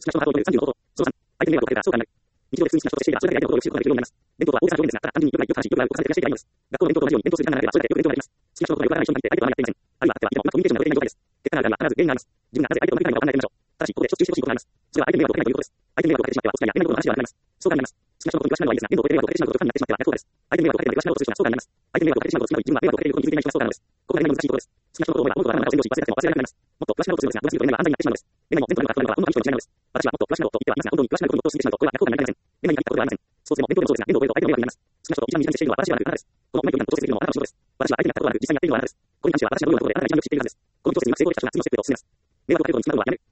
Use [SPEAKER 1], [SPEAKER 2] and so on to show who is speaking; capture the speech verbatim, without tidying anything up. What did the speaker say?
[SPEAKER 1] 少なくともさんじゅうの方法。そのさん、相手に迷惑をかけたらそう考える。日常で普通に少なくとしているが、それだけ相手の行動を抑止することができるようになります。弁当は大げさな表現でなったら、単純に良くない、良くないし、良くないを重ねて増やしていけばいいのです。学校の弁当と同じように、弁当する時間が長ければ、それだけ良く弁当ができます。好きな人とよくわからない人に対して相手とは何やっていません。あるいは、あっては、今もうまくコミュニケーションが取れていない状態です。結果がある場合は必ず原因があります。自分がなぜ相手をうまく理解できなかったのか。それは相手に迷惑をかけないということです。私、ここでしょっちゅうしてほしいことがあります。それは相手に迷惑をかけないということです。相手に迷惑をかけてしまっては、お付き合いや曖昧なことの話にはなります。そう考えます。好きな人のことに詳しくなるのはいいですが、面倒をかけて迷惑をかけてしまうことを深くなってしまっては逆効果です。相手に迷惑をかけて詳しくなろうとする人はそう考えます。相手に迷惑をかけてしまうことつまり自分は迷惑をかけていることに気づいていない人はそうなのです。ここが難しいところです。好きな人のことを思えば、物事は何だかを全部忘れても忘れられなくなります。もっと詳しくなろうとするのですが、詳しいことを言うのは安全になってしまうのです。メモも弁当にも学校にもは本当に人の違いなのです。私はもっと詳しくなろうと言ってはいますが、本当に詳しくなることに没頭し続けてしまうと、これは逆効果になりません。メモに書いたことではありません。そうしても弁当でもそうですが、弁当を覚えると相手の迷惑になります。好きな人と一番にしているのは私ではなく、あなたです。このうまい距離感と調整するのもあなたの仕事です。私は相手にやったことがなく、実際にやっているのはあなたです。これに関しては私がどういうようなところであなたが一番よく知っているはずです。この調整には成功した人が次のステップへと進みます。迷惑をかけることにつながるのはやめる。